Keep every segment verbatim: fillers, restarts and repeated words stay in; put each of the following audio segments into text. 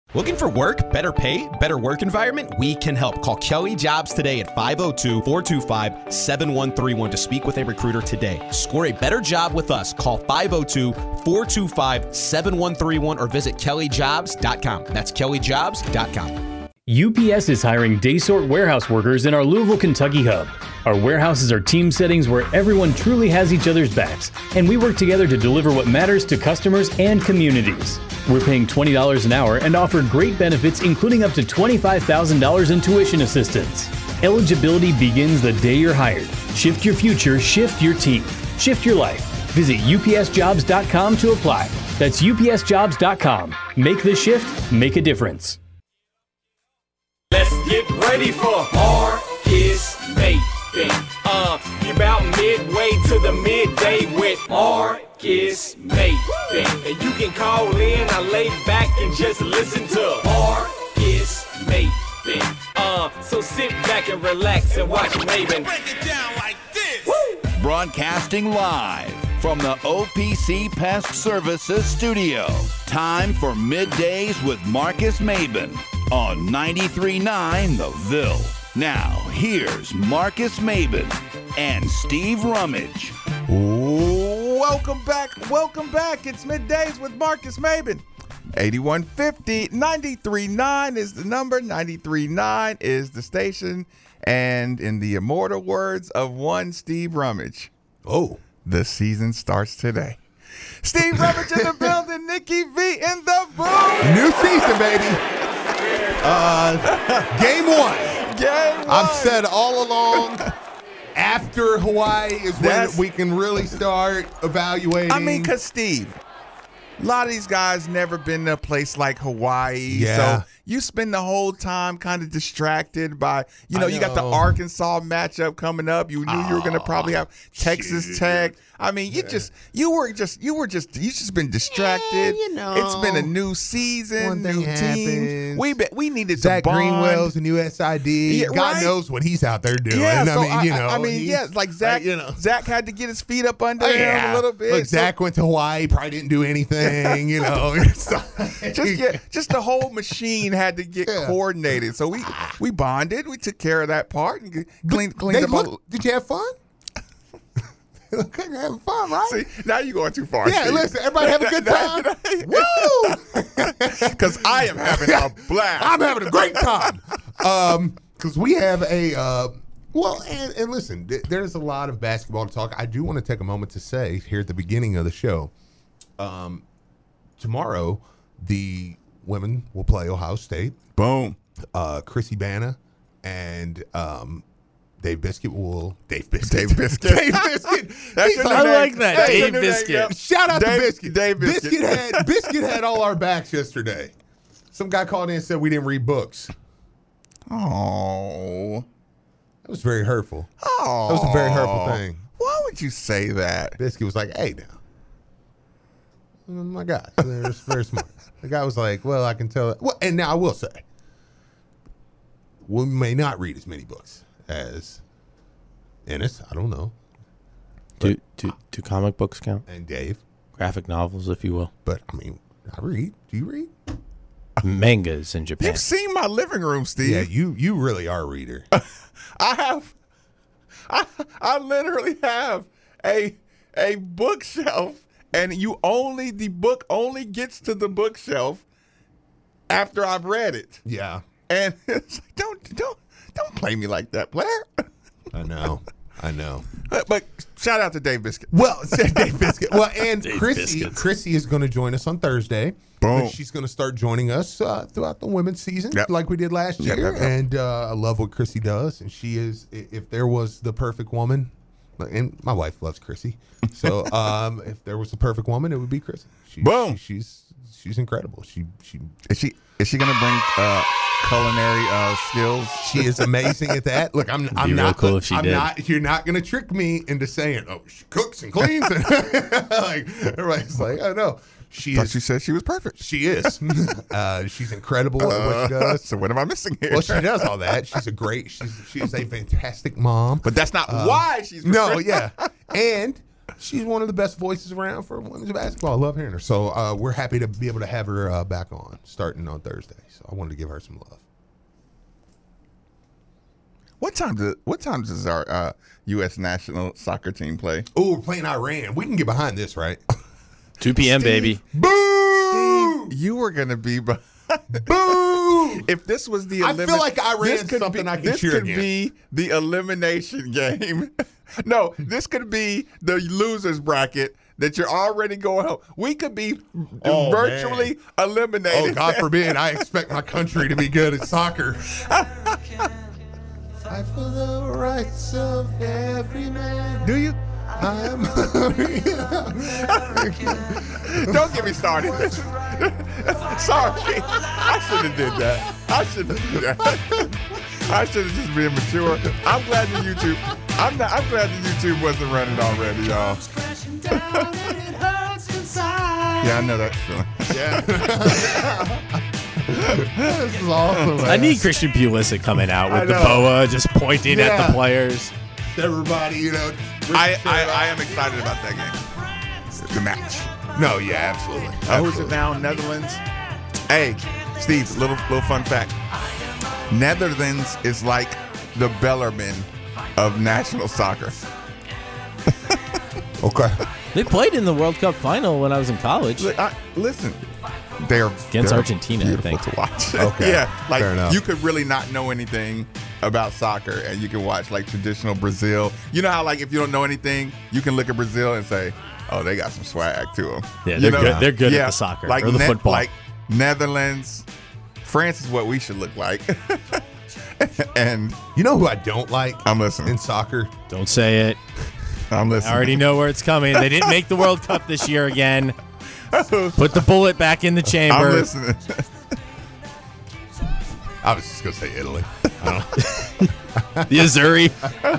Looking for work, better pay, better work environment? We can help. Call Kelly Jobs today at five oh two, four two five, seven one three one to speak with a recruiter today. Score a better job with us. Call five oh two, four two five, seven one three one or visit kelly jobs dot com. That's kelly jobs dot com. U P S is hiring day-sort warehouse workers in our Louisville, Kentucky hub. Our warehouses are team settings where everyone truly has each other's backs, and we work together to deliver what matters to customers and communities. We're paying twenty dollars an hour and offer great benefits, including up to twenty-five thousand dollars in tuition assistance. Eligibility begins the day you're hired. Shift your future, shift your team, shift your life. Visit U P S jobs dot com to apply. That's U P S jobs dot com. Make the shift, make a difference. Let's get ready for Marcus Maben. Uh, you about midway to the midday with Marcus Maben. And you can call in, I lay back and just listen to Marcus Maben. Uh, so sit back and relax and watch Maben. Break it down like this. Woo! Broadcasting live from the O P C Pest Services studio. Time for Middays with Marcus Maben on ninety-three point nine The Ville. Now, here's Marcus Maben and Steve Rummage. Welcome back. Welcome back. It's Middays with Marcus Maben. eighty-one fifty, ninety-three point nine is the number. ninety-three point nine is the station. And in the immortal words of one Steve Rummage, oh, the season starts today. Steve Rummage in the building. Nikki V in the booth. New season, baby. Uh, game one. Game one. I've said all along, after Hawaii is when That's, we can really start evaluating. I mean, because, Steve, a lot of these guys never been to a place like Hawaii. Yeah. So you spend the whole time kind of distracted by, you know, know. you got the Arkansas matchup coming up. You knew oh, you were going to probably have Texas shit. Tech. I mean, you yeah. just, you were just, you were just, you just been distracted. Yeah, you know. It's been a new season, One new thing teams. We be, we needed Zach to bond. Greenwell's and U S I D. Yeah, God right? knows what he's out there doing. Yeah, so I mean, you know. I, I mean, yeah, like Zach, like, you know. Zach had to get his feet up under Oh, him yeah. a little bit. Look, so, Zach went to Hawaii, probably didn't do anything, you know. just get, just the whole machine had to get Yeah. coordinated. So we we bonded. We took care of that part and cleaned cleaned They up. look, all, did you have fun? Look like you're having fun, right? See, now you're going too far. Yeah, Steve. listen, everybody have a good time. Woo! Because I am having a blast. I'm having a great time. Um, because we have a uh, well, and, and listen, th- there's a lot of basketball to talk. I do want to take a moment to say here at the beginning of the show, um, tomorrow the women will play Ohio State. Boom. Uh, Chrissy Bana and um. Dave Biscuit will Dave Biscuit. Dave Biscuit. Dave Biscuit. That's your I new like name. that. That's Dave your new name, Biscuit. yeah. Shout out Dave, to Biscuit. Dave Biscuit. Biscuit had Biscuit had all our backs yesterday. Some guy called in and said we didn't read books. Oh. That was very hurtful. Oh. That was a very hurtful thing. Why would you say that? Biscuit was like, "Hey, now, oh my God, they're very smart." The guy was like, "Well, I can tell." Well, and now I will say, we may not read as many books as Ennis. I don't know. Do, do do comic books count? And Dave, graphic novels, if you will. But I mean, I read. Do you read? Mangas in Japan. You've seen my living room, Steve. Yeah, you you really are a reader. I have. I I literally have a a bookshelf, and you only the book only gets to the bookshelf after I've read it. Yeah, and it's like, don't don't don't play me like that, player. I know, I know. But, but shout out to Dave Biscuit. Well, Dave Biscuit. Well, and Dave Chrissy Biscuits. Chrissy is going to join us on Thursday. Boom. She's going to start joining us uh, throughout the women's season, Yep. like we did last Yep, year. yep, yep. And uh, I love what Chrissy does. And she is, i- if there was the perfect woman, and my wife loves Chrissy, so um, if there was the perfect woman, it would be Chrissy. She, Boom. She, she's she's incredible. She she Is she is she gonna bring uh, culinary uh, skills? she is amazing at that. Look, I'm I'm real not cool if she I'm did. not. You're not going to trick me into saying, oh, she cooks and cleans. And like everybody's like, oh no, she Thought is. she said she was perfect. She is. uh, she's incredible at what she does. So what am I missing here? Well, she does all that. She's a great. She's she's a fantastic mom. But that's not Uh, why she's No, perfect. yeah, and she's one of the best voices around for women's basketball. I love hearing her. So uh, we're happy to be able to have her uh, back on starting on Thursday. So I wanted to give her some love. What time does what time does our uh, U S national soccer team play? Oh, we're playing Iran. We can get behind this, right? two p.m., baby. Boo! Steve, you were gonna be. Be- Boo! If this was the I elimin- feel like Iran's this could something be, I can this cheer could against. be the elimination game. No, this could be the losers bracket that you're already going home. We could be Oh, virtually eliminated. Oh, God forbid. I expect my country to be good at soccer. Fight for the rights of every man. Do you? I am. Don't get me started. Sorry, I should have did that. I should have did that. I should have just been mature. I'm glad the YouTube. I'm not. I'm glad the YouTube wasn't running already, y'all. Yeah, I know that feeling. Yeah. This is awesome, man. I need Christian Pulisic coming out I with the know. boa, just pointing at Yeah. the players. Everybody, you know. I, I I am excited about that game. The match. No, yeah, absolutely. Uh, who's it now? Netherlands. Hey, Steve. Little little fun fact. Netherlands is like the Bellarmine of national soccer. Okay. They played in the World Cup final when I was in college. Look, I, listen, they're Against they're Argentina, I beautiful think. to watch. Okay, yeah, like fair enough. you could really not know anything about soccer, and you can watch like traditional Brazil. You know how like if you don't know anything, you can look at Brazil and say, "Oh, they got some swag to them." Yeah, You they're know? good. They're good Yeah, at the soccer like or the Ne- football. Like Netherlands, France is what we should look like. And You know who I don't like I'm listening. in soccer? Don't say it. I'm I listening. already know where it's coming. They didn't make the World Cup this year again. Put the bullet back in the I'm chamber. listening. I was just going to say Italy. The Azzurri.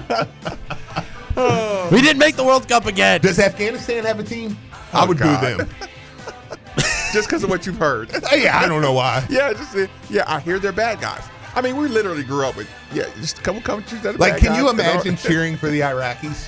We didn't make the World Cup again. Does Afghanistan have a team? I Oh, would God. boo them. Just because of what you've heard. Yeah, I don't know why. Yeah, just uh, yeah. I hear they're bad guys. I mean, we literally grew up with yeah, just a couple countries that are Like, bad can you guys. imagine cheering for the Iraqis?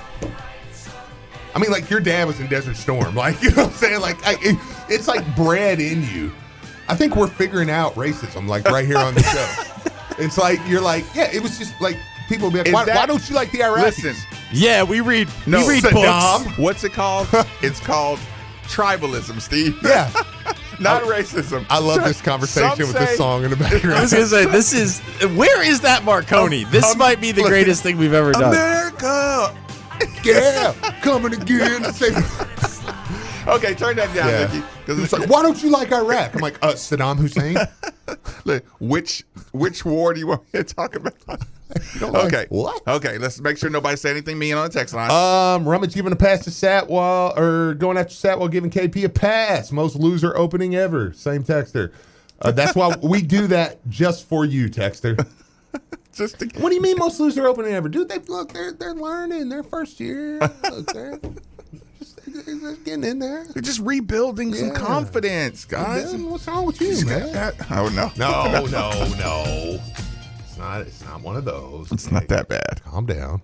I mean, like, your dad was in Desert Storm. Like, you know what I'm saying? Like, I, it, it's like bred in you. I think we're figuring out racism, like, right here on the show. It's like, you're like, yeah, it was just like, people be like, Is why, that- why don't you like the Iraqis? Listen, Yeah, we read. no, we read Saddam. books. What's it called? It's called tribalism, Steve. Yeah. Not racism. I love this conversation Some with this say- song in the background. I was gonna say this is. Where is that Marconi? This Um, might be the look, greatest thing we've ever done. America. Yeah, coming again. to say- Okay, turn that down, Yeah. Nikki. Because It's like, why don't you like Iraq? I'm like, uh, Saddam Hussein. look, which which war do you want me to talk about? don't like- Okay, what? Okay, let's make sure nobody say anything mean on the text line. Um, Rummage giving a pass to Satwell, or going after Satwell, giving K P a pass. Most loser opening ever. Same texter. Uh, that's why we do that just for you, texter. Just to, What do you mean most loser opening ever? Dude, they look, they're they're learning. Their first year. Look, they're, just, they're, they're getting in there. They're just rebuilding some Yeah. confidence, guys. Man, what's wrong with you, man? That- oh no, No, no, no. It's not. It's not one of those. it's not that bad. Calm down.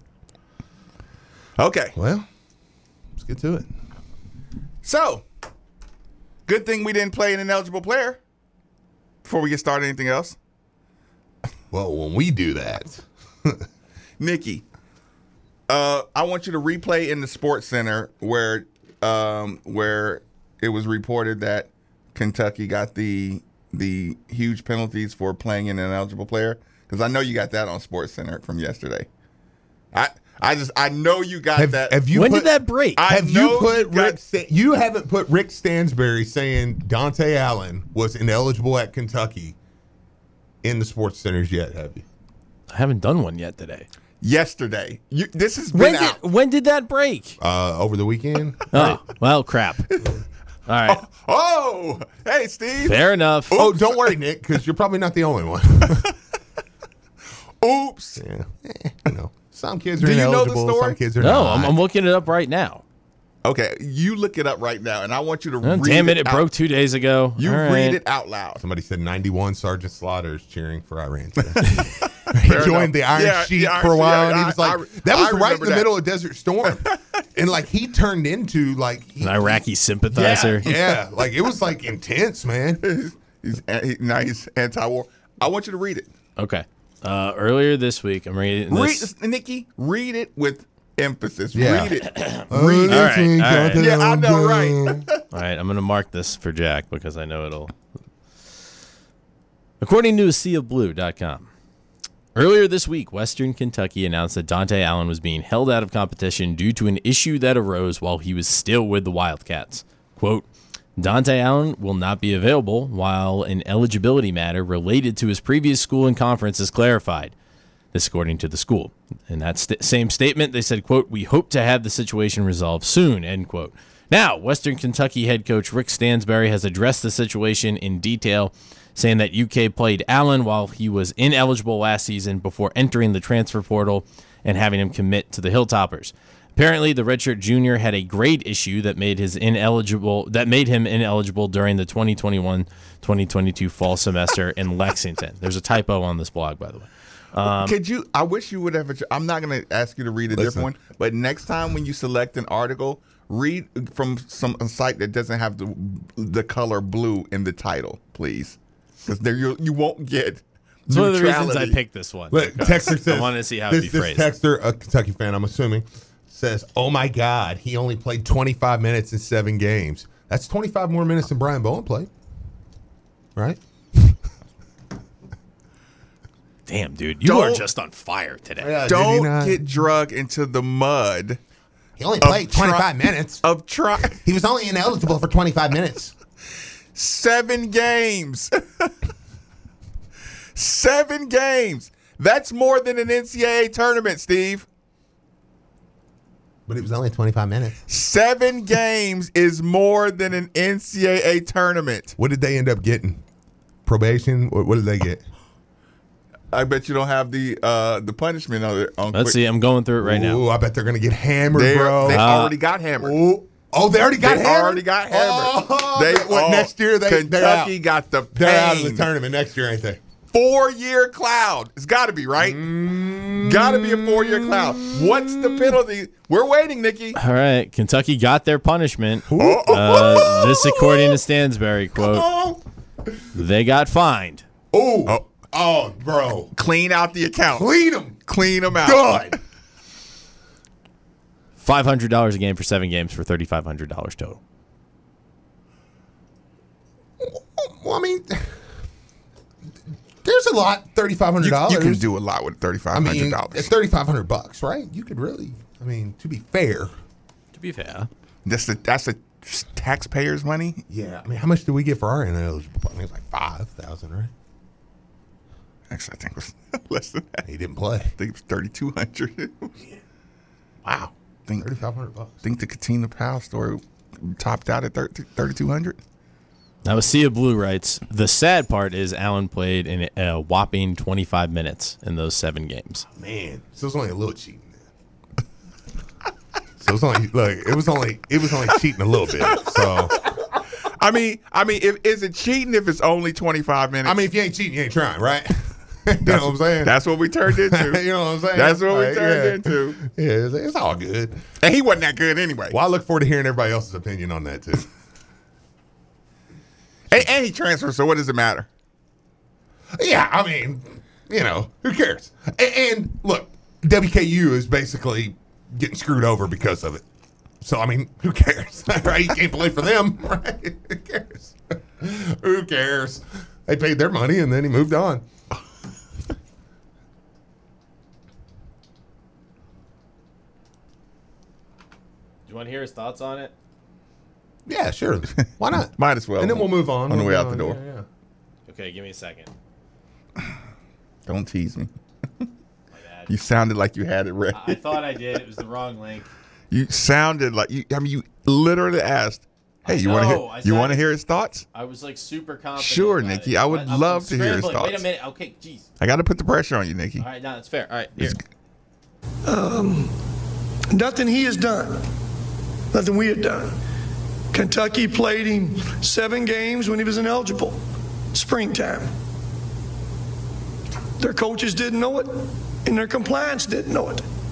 Okay, Well, let's get to it. so good thing we didn't play an ineligible player before we get started. Anything else, Well, when we do that, Nikki? Uh, I want you to replay in the Sports Center where um, where it was reported that Kentucky got the the huge penalties for playing an ineligible player. Because I know you got that on Sports Center from yesterday. I I just I know you got have, that. have you When put, did that break? I Have know you put got- Rick? Sta- you haven't put Rick Stansbury saying Dante Allen was ineligible at Kentucky in the Sports Centers yet, have you? I haven't done one yet today. yesterday. You, this has been When out. did when did that break? Uh, over the weekend. Oh well, crap. All right, Oh, hey, Steve. fair enough. Oh, don't worry, Nick, because you're probably not the only one. Oops. yeah, eh, you know, some kids are Do you know the ineligible. story? Some kids are No, not. I'm, I'm looking it up right now. Okay, you look it up right now, and I want you to Oh, read damn it! It out- broke two days ago. You All read right. it out loud. Somebody said ninety-one Sergeant Slaughter is cheering for Iran today. he Fair joined enough. the Iron Yeah, Sheik the Iron for a Sheik. while, Yeah, and he I- was like, I- that was I right in remember the that. middle of Desert Storm. And like he turned into like he, An Iraqi sympathizer. Yeah, yeah, like it was like intense, man. He's he, now he's anti-war. I want you to read it. Okay. Uh, earlier this week, I'm reading Read, this. Nikki, read it with emphasis. Yeah. Read it. Read it. All right, all right. Yeah, I know, right? All right, I'm going to mark this for Jack because I know it'll. According to sea of blue dot com, earlier this week, Western Kentucky announced that Dante Allen was being held out of competition due to an issue that arose while he was still with the Wildcats. Quote, Dante Allen will not be available while an eligibility matter related to his previous school and conference is clarified. This according to the school. In that st- same statement, they said, quote, we hope to have the situation resolved soon, end quote. Now, Western Kentucky head coach Rick Stansbury has addressed the situation in detail, saying that U K played Allen while he was ineligible last season before entering the transfer portal and having him commit to the Hilltoppers. Apparently, the redshirt junior had a grade issue that made his ineligible that made him ineligible during the twenty twenty-one twenty twenty-two fall semester in Lexington. There's a typo on this blog, by the way. Um, Could you? I wish you would have. I'm not going to ask you to read a Listen. different one, but next time when you select an article, read from some a site that doesn't have the the color blue in the title, please, because there you you won't get. It's one of the reasons I neutrality. picked this one. Look, Texter says, I wanted to see how this, it'd be this phrased. Texter, a Kentucky fan, I'm assuming, says, "Oh my God, he only played twenty-five minutes in seven games. That's twenty-five more minutes than Brian Bowen played, right?" Damn, dude, you Don't- are just on fire today. Yeah, did he Don't not? get drug into the mud He only of played try- twenty-five minutes. of try He was only ineligible for twenty-five minutes. seven games. Seven games. That's more than an N C double A tournament, Steve. But it was only twenty-five minutes. Seven games is more than an N C double A tournament. What did they end up getting? Probation? What, what did they get? I bet you don't have the uh, the punishment on it. On Let's quick- see. I'm going through it right now. Ooh, I bet they're going to get hammered, They, bro. they Uh, already got hammered. Ooh. Oh, they already got They hammered? already got hammered. Oh, they, they- what, oh, next year, they, Kentucky they're out. got the pain. They're out of the tournament next year, ain't they? Four-year cloud. It's got to be, right? Mm. Got to be a four-year cloud. What's the penalty? We're waiting, Nikki. All right, Kentucky got their punishment. Oh, Uh, this according to Stansbury, quote, Oh, they got fined. oh, Oh. oh, bro. Clean out the account. Clean them. Clean them out. Good. five hundred dollars a game for seven games for thirty-five hundred dollars total. Well, I mean, there's a lot, thirty-five hundred You, dollars. you can do a lot with I thirty-five hundred mean, dollars. it's thirty-five hundred bucks, right? You could really, I mean, to be fair. To be fair. That's the that's the taxpayers' money. Yeah. I mean, how much do we get for our ineligible? I mean, it's like five thousand, right? Actually, I think it was less than that. He didn't play. I think it was thirty-two hundred. Wow. I think, thirty-five hundred bucks. think the Katina Powell story topped out at thirty-two hundred. Now, Sia Blue writes, the sad part is Allen played in a whopping twenty-five minutes in those seven games. Man, so it was only a little cheating then. So it was only look, it was only it was only cheating a little bit. So I mean, I mean, if, is it cheating if it's only twenty-five minutes? I mean, if you ain't cheating, you ain't trying, right? You know what I'm saying? That's what we turned into. You know what I'm saying? That's what we Like, turned yeah. into. Yeah, it's, it's all good. And he wasn't that good anyway. Well, I look forward to hearing everybody else's opinion on that too. And, and he transferred, so what does it matter? Yeah, I mean, you know, who cares? And, and look, W K U is basically getting screwed over because of it. So I mean, who cares? Right? You can't play for them, right? Who cares? Who cares? They paid their money and then he moved on. Do you want to hear his thoughts on it? Yeah, sure. Why not? Might as well. And then we'll move on On the We'll way move out the on. door. Yeah, yeah. Okay, give me a second. Don't tease me. My bad. You sounded like you had it ready. I thought I did. It was the wrong link. You sounded like you. I mean, you literally asked, "Hey, you want to know, I hear? You said- want to hear his thoughts?" I was like super confident. Sure, about Nikki, it. I would I'm- I'm love to hear his scrambling. Wait a thoughts. minute. Okay, jeez. I got to put the pressure on you, Nikki. All right, no, that's fair. All right, here. Nothing he has done, nothing we had done. Kentucky played him seven games when he was ineligible, springtime. Their coaches didn't know it, and their compliance didn't know it.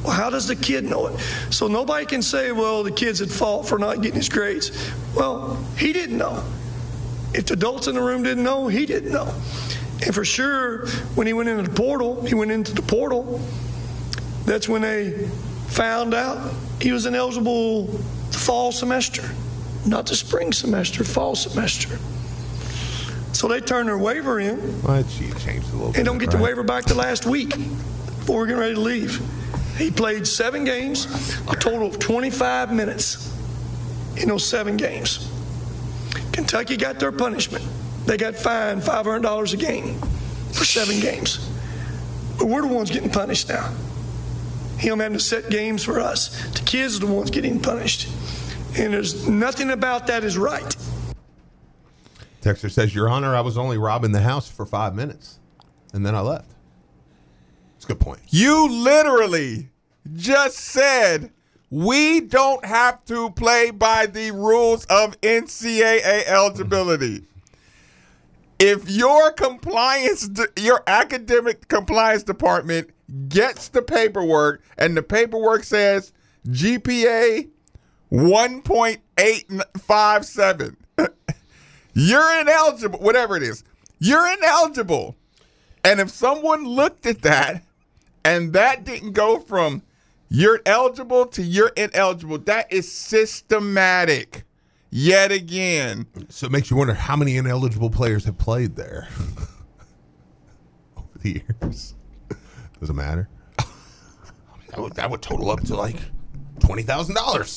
Well, how does the kid know it? So nobody can say, well, the kid's at fault for not getting his grades. Well, he didn't know. If the adults in the room didn't know, he didn't know. And for sure, when he went into the portal, he went into the portal, that's when they found out he was ineligible the fall semester, not the spring semester, fall semester. So they turned their waiver in. What? She changed a little bit. And don't get the right? waiver back to last week before we're getting ready to leave. He played seven games, a total of twenty-five minutes in those seven games. Kentucky got their punishment. They got fined five hundred dollars a game for seven games. But we're the ones getting punished now. Him having to set games for us. The kids are the ones getting punished. And there's nothing about that is right. Texter says, Your Honor, I was only robbing the house for five minutes, and then I left. It's a good point. You literally just said we don't have to play by the rules of N C double A eligibility. If your compliance, your academic compliance department gets the paperwork and the paperwork says G P A one point eight five seven, you're ineligible, whatever it is. You're ineligible. And if someone looked at that and that didn't go from you're eligible to you're ineligible, that is systematic yet again. So it makes you wonder how many ineligible players have played there over the years. Does it matter? that, would, that would total up to like twenty thousand dollars.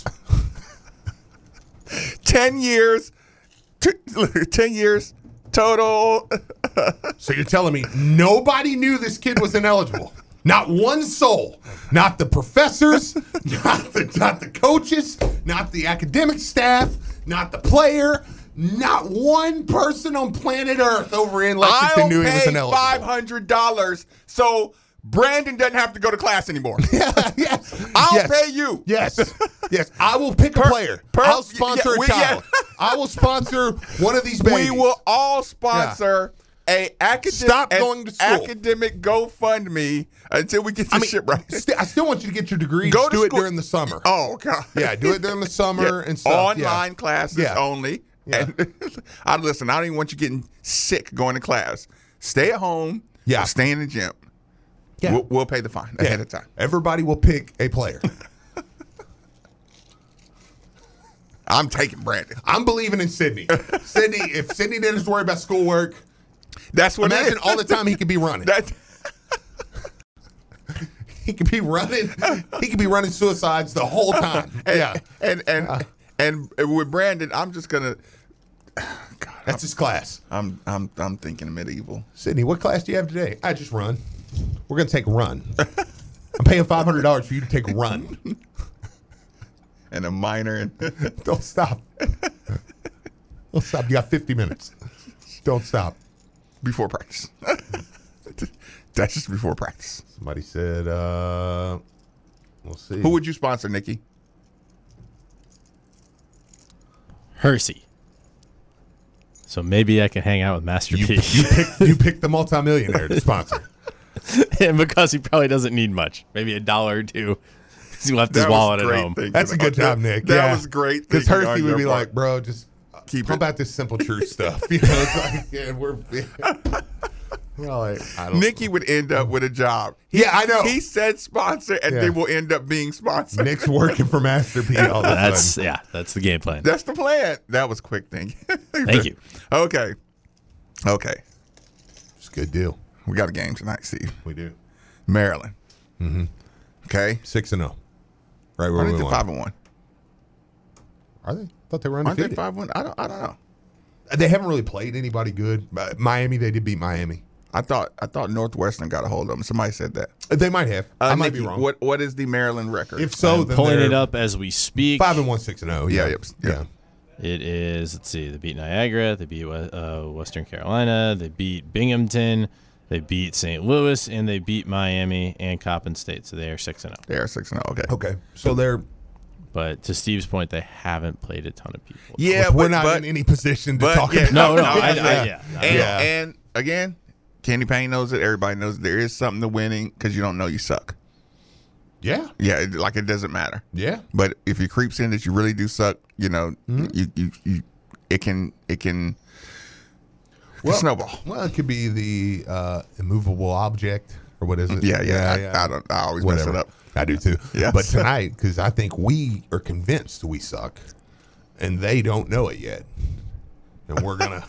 ten years, t- ten years total. So you're telling me nobody knew this kid was ineligible? Not one soul. Not the professors, not the, not the coaches, not the academic staff, not the player. Not one person on planet Earth over in Lexington I'll knew he was pay ineligible. five hundred dollars so Brandon doesn't have to go to class anymore. Yeah, yes. I'll yes. pay you. Yes. Yes. I will pick a Per- player. per- I'll sponsor yeah, a we- child. yeah. I will sponsor one of these babies. We will all sponsor a academic, Stop going to school. academic GoFundMe until we get this I mean, shit right. st- I still want you to get your degree. Go Just to do it school- during the summer. Oh, God. Yeah, do it during the summer Yeah. and stuff. Online yeah. classes Yeah. only. Yeah. And I listen, I don't even want you getting sick going to class. Stay at home. Yeah. Or stay in the gym. Yeah. We'll, we'll pay the fine Yeah. ahead of time. Everybody will pick a player. I'm taking Brandon. I'm believing in Sydney. Sydney, if Sydney didn't have to worry about schoolwork, That's what it imagine is. all the time he could be running. That, He could be running. He could be running suicides the whole time. and, Yeah, And and and with Brandon, I'm just gonna. God, that's his class. I'm I'm I'm thinking medieval. Sydney, what class do you have today? I just run. We're gonna take a run. I'm paying five hundred dollars for you to take a run. And a minor and Don't stop. Don't stop. You got fifty minutes. Don't stop. before practice. That's just before practice. Somebody said, uh, we'll see. Who would you sponsor, Nikki? Hersey. So maybe I can hang out with Master you, P. you picked you picked the multimillionaire to sponsor. And because he probably doesn't need much, maybe a dollar or two. He left his That was wallet at great home. thinking. That's a good job, Nick. That yeah. was great. Because thinking Hersey on would your be part. like, bro, just Keep how it. about this simple truth stuff? You know, it's like, yeah, we're, we're like, I don't Nikki would end up with a job. Yeah, I know. He said sponsor, and Yeah. they will end up being sponsored. Nick's working for Master P all the That's time. yeah, that's the game plan. That's the plan. That was quick thinking. Thank you. Okay. Okay. It's a good deal. We got a game tonight, Steve. We do. Maryland. Mm-hmm. Okay. Six and zero. Right where Aren't we they want. five and one? Are they? Thought they were Aren't they undefeated. five one? I don't. I don't know. They haven't really played anybody good. But Miami, they did beat Miami. I thought. I thought Northwestern got a hold of them. Somebody said that. They might have. Uh, I might Nikki, be wrong. What What is the Maryland record? If so, I'm then pulling they're it up as we speak. Five and one, six and zero. Yeah, Yeah, yep, yeah. yeah. It is, let's see, they beat Niagara, they beat uh, Western Carolina, they beat Binghamton, they beat Saint Louis, and they beat Miami and Coppin State. So they are six and zero. They are six and zero. Okay. Okay, so they're. But to Steve's point, they haven't played a ton of people. Yeah, we're but, not but, in any position to but, talk yeah, about. No, no, no, I, I, yeah. yeah. no, And, Yeah. and again, Candy Payne knows it. Everybody knows it. There is something to winning because you don't know you suck. Yeah. Yeah, it, like it doesn't matter. Yeah. But if it creeps in that you really do suck, you know, Mm-hmm. you, you you it can it can, it can snowball. Well, it could be the uh, immovable object, or what is it? Yeah, yeah. I, I don't. I always Whatever. mess it up. I do too. Yes. But tonight, because I think we are convinced we suck, and they don't know it yet, and we're gonna.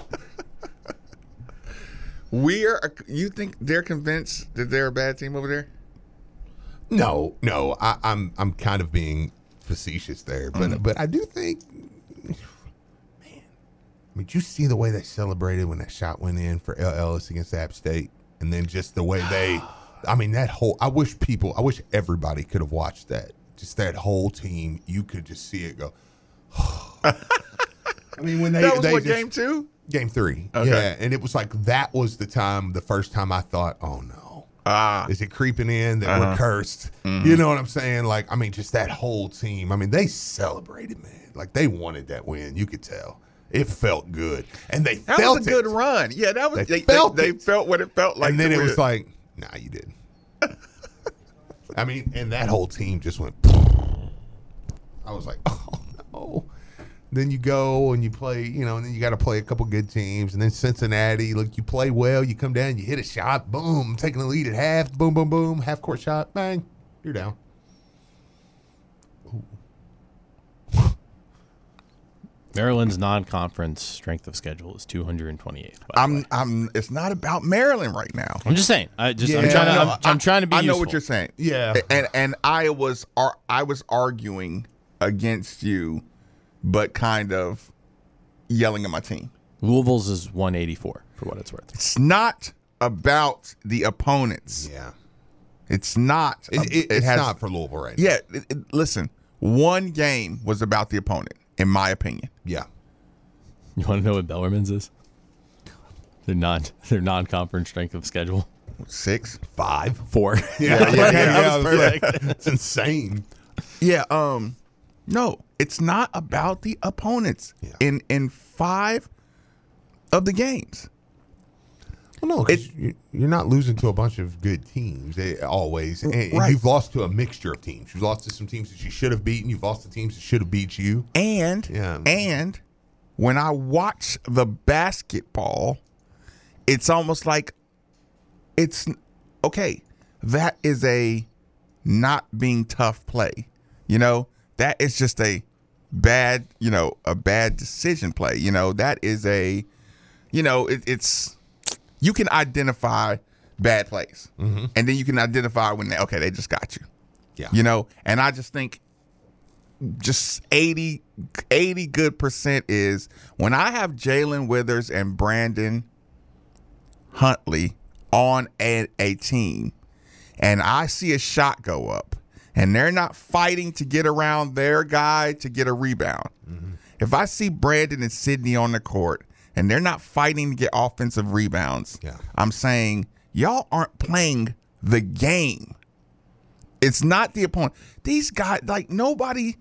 We're. You think they're convinced that they're a bad team over there? No, no. I, I'm I'm kind of being facetious there, but Mm. but I do think, man. I mean, did you see the way they celebrated when that shot went in for L. Ellis against App State, and then just the way they. I mean, that whole. I wish people. I wish everybody could have watched that. Just that whole team. You could just see it go. I mean, when they That was they what, just- game two? Game three. Okay. Yeah, and it was like that was the time. The first time I thought, oh no. Ah. Is it creeping in that Uh-huh. we're cursed? Mhm. You know what I'm saying? Like, I mean, just that whole team. I mean, they celebrated, man. Like, they wanted that win. You could tell. It felt good. And they That felt was a good it. run. Yeah, that was. They They, felt they, it. they felt what it felt like. And then to it win. was like, nah, you didn't. I mean, and that whole team just went. I was like, oh, no. Then you go and you play, you know, and then you got to play a couple good teams. And then Cincinnati, look, you play well, you come down, you hit a shot, boom, taking the lead at half, boom, boom, boom, half court shot, bang, you're down. Maryland's non-conference strength of schedule is two hundred twenty-eighth. I'm. I'm. It's not about Maryland right now. I'm just saying. I just. I'm Yeah, trying to. no, I'm, I'm I- trying to be. I know useful. what you're saying. Yeah. And and I was ar- I was arguing against you, but kind of yelling at my team. Louisville's is one eighty-four for what it's worth. It's not about the opponents. Yeah. It's not. It, it, it it's has- not for Louisville right now. Yeah. It, it- listen, one game was about the opponent, in my opinion. Yeah. You want to know what Bellarmine's is? They're non. They're non-conference strength of schedule. Six, five, four. Yeah, yeah, yeah, That was yeah, perfect. It's insane. Yeah. Um. No, it's not about the opponents. Yeah. In in five of the games. Well, no, 'cause you- you're not losing to a bunch of good teams eh, always, and, and Right. you've lost to a mixture of teams. You've lost to some teams that you should have beaten. You've lost to teams that should have beat you. And Yeah. and when I watch the basketball, it's almost like it's okay. That is a not being tough play. You know, that is just a bad, you know, a bad decision play. You know, that is a, you know, it, it's you can identify bad plays, Mm-hmm. and then you can identify when they, okay, they just got you. Yeah. You know, and I just think just eighty, eighty good percent is when I have Jalen Withers and Brandon Huntley on a, a team and I see a shot go up and they're not fighting to get around their guy to get a rebound. Mm-hmm. If I see Brandon and Sydney on the court and they're not fighting to get offensive rebounds, Yeah. I'm saying y'all aren't playing the game. It's not the opponent. These guys, like nobody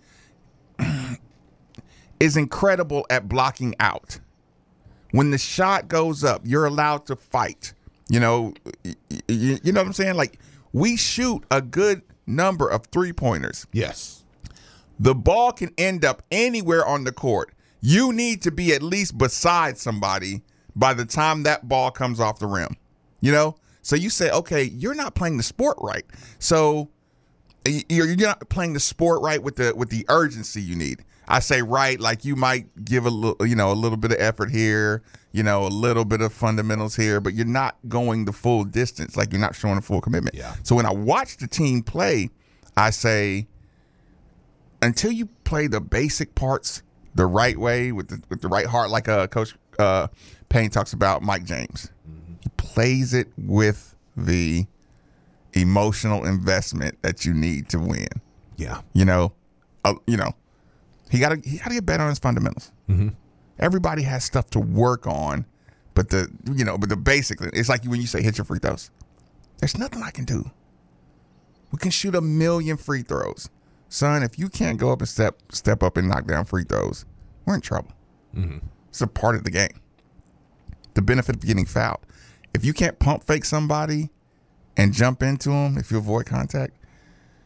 is incredible at blocking out. When the shot goes up, you're allowed to fight. You know, y- y- you know what I'm saying? Like we shoot a good number of three-pointers. Yes. The ball can end up anywhere on the court. You need to be at least beside somebody by the time that ball comes off the rim. You know? So you say, okay, you're not playing the sport right. So you're, you're not playing the sport right with the with the urgency you need. I say right, like you might give a little, you know, a little bit of effort here, you know, a little bit of fundamentals here, but you're not going the full distance. Like you're not showing a full commitment. Yeah. So when I watch the team play, I say, until you play the basic parts the right way with the with the right heart, like uh, Coach uh, Payne talks about Mike James. Mm-hmm. He plays it with the emotional investment that you need to win. Yeah. You know, uh, you know, he got to he got to get better on his fundamentals. Mm-hmm. Everybody has stuff to work on, but the you know, but the basic, it's like when you say hit your free throws. There's nothing I can do. We can shoot a million free throws. Son, if you can't go up and step step up and knock down free throws, we're in trouble. Mm-hmm. It's a part of the game. The benefit of getting fouled. If you can't pump fake somebody and jump into them, if you avoid contact,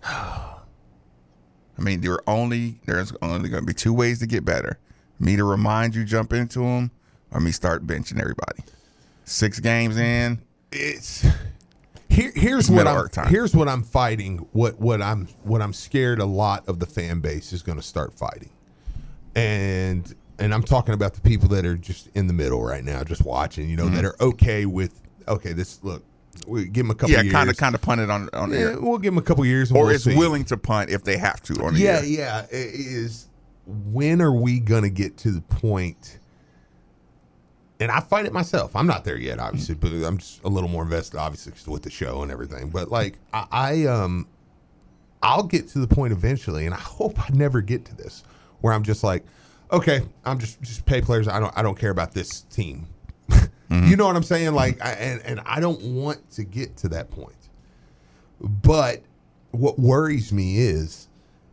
I mean, there are only there's only going to be two ways to get better. Me to remind you, jump into them, or me start benching everybody. Six games in, it's here, here's what I'm time. here's what I'm fighting. What what I'm what I'm scared a lot of the fan base is going to start fighting, and and I'm talking about the people that are just in the middle right now, just watching. You know, mm-hmm. that are okay with okay. This look, we give them a couple. Yeah, years. kind of kind of punt it on on yeah, air. We'll give them a couple years, and or we'll it's see. willing to punt if they have to on the yeah, air. Yeah, yeah. Is when are we going to get to the point? And I fight it myself. I'm not there yet, obviously, but I'm just a little more invested, obviously, with the show and everything. But like, I, I um, I'll get to the point eventually, and I hope I never get to this where I'm just like, okay, I'm just just pay players. I don't I don't care about this team. Mm-hmm. You know what I'm saying? Like, I, and and I don't want to get to that point. But what worries me is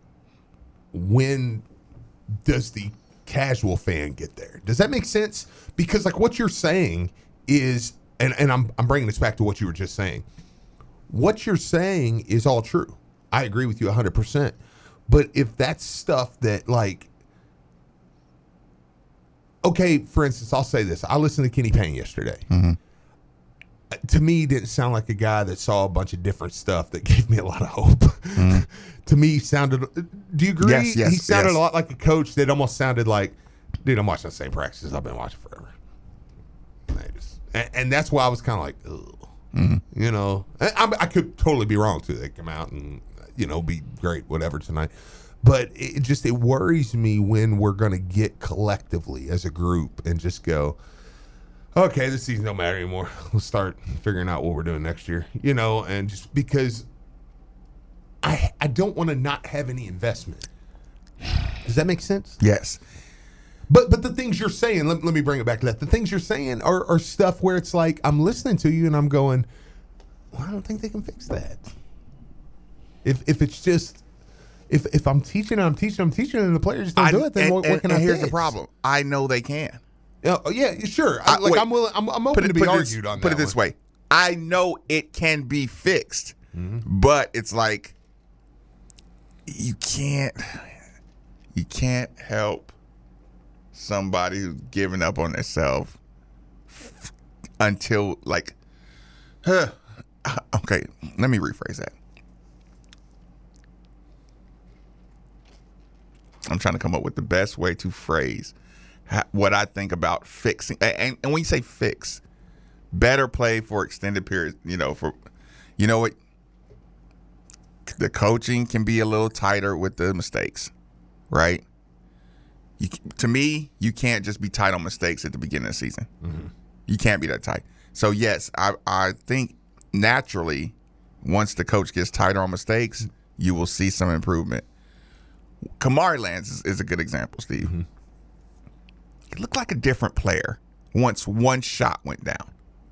when does the casual fan get there? Does that make sense? Because like what you're saying is, and, and I'm I'm bringing this back to what you were just saying. What you're saying is all true. I agree with you one hundred percent. But if that's stuff that like, okay, for instance, I'll say this. I listened to Kenny Payne yesterday. Mm-hmm. To me, he didn't sound like a guy that saw a bunch of different stuff that gave me a lot of hope. Mm-hmm. To me, he sounded, do you agree? Yes, yes, he sounded yes. a lot like a coach that almost sounded like, dude, I'm watching the same practices I've been watching forever. Just, and, and that's why I was kind of like, ugh. Mm-hmm. You know, I, I could totally be wrong, too. They come out and, you know, be great, whatever, tonight. But it just, it worries me when we're going to get collectively as a group and just go, okay, this season don't matter anymore. Let's start figuring out what we're doing next year. You know, and just because I I don't want to not have any investment. Does that make sense? Yes. But but the things you're saying, let, let me bring it back to that. The things you're saying are, are stuff where it's like I'm listening to you and I'm going, well, I don't think they can fix that. If if it's just if if I'm teaching, I'm teaching, I'm teaching, and the players just don't I, do it, then and, what, and, what can and I here's fix? the problem. I know they can. Oh, yeah, sure. I, I, like wait, I'm willing. I'm, I'm open it, to be put argued this, on that. Put it this one. way: I know it can be fixed, mm-hmm. but it's like you can't. You can't help somebody who's giving up on themselves until like. Huh, okay, let me rephrase that. I'm trying to come up with the best way to phrase what I think about fixing. And, and when you say fix, better play for extended periods, you know, for, you know what, the coaching can be a little tighter with the mistakes, right? You, to me, you can't just be tight on mistakes at the beginning of the season. Mm-hmm. You can't be that tight. So, yes, I, I think naturally, once the coach gets tighter on mistakes, you will see some improvement. Kamari Lands is, is a good example, Steve. Mm-hmm. He looked like a different player once one shot went down.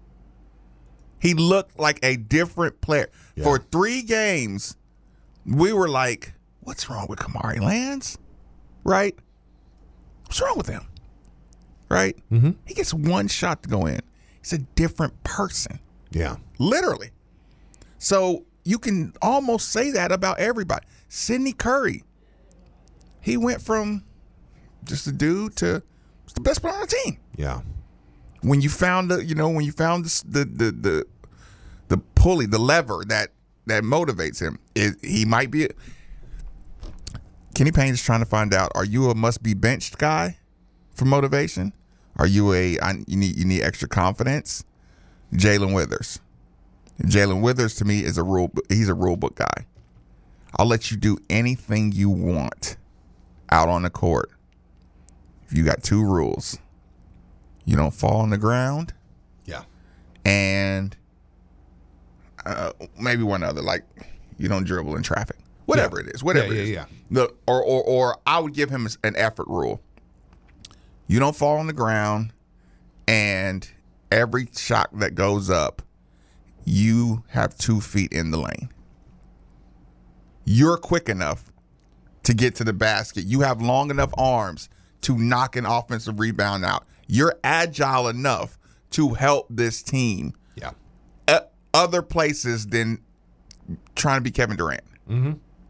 He looked like a different player. Yeah. For three games, we were like, what's wrong with Kamari Lands? Right? What's wrong with him? Right? Mm-hmm. He gets one shot to go in. He's a different person. Yeah. Literally. So you can almost say that about everybody. Sidney Curry. He went from just a dude to the best player on the team. Yeah. When you found the, you know, when you found the the the the, the pulley, the lever that that motivates him, it, he might be. A, Kenny Payne is trying to find out: are you a must be benched guy for motivation? Are you a I, you need you need extra confidence? Jalen Withers. Jalen Withers to me is a rule. He's a rule book guy. I'll let you do anything you want out on the court. You got two rules. You don't fall on the ground. Yeah. And uh, maybe one other, like you don't dribble in traffic. Whatever yeah. it is. Whatever yeah, it is. Yeah, yeah. The, or, or, or I would give him an effort rule. You don't fall on the ground, and every shot that goes up, you have two feet in the lane. You're quick enough to get to the basket. You have long enough arms to knock an offensive rebound out. You're agile enough to help this team. Yeah. At other places than trying to be Kevin Durant. Mm-hmm.